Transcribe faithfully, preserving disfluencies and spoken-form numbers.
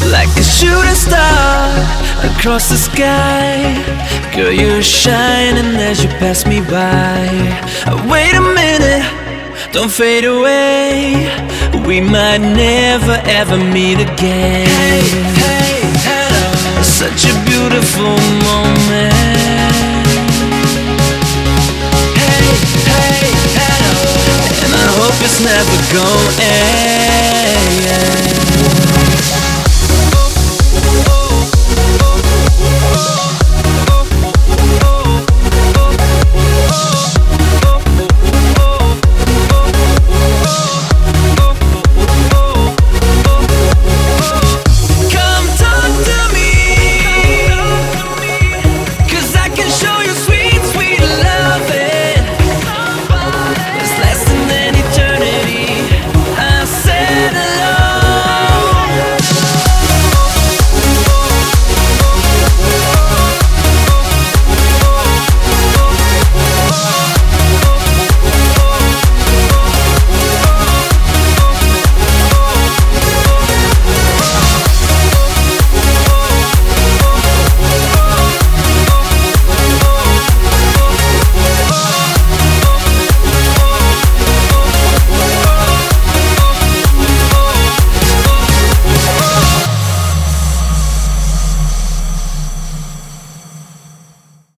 like a shooting star across the sky. Girl, you're shining as you pass me by. Wait a minute, don't fade away. We might never ever meet again. Hey, hey, hello. Such a beautiful moment. Hey, hey, hello. And I hope it's never gonna end.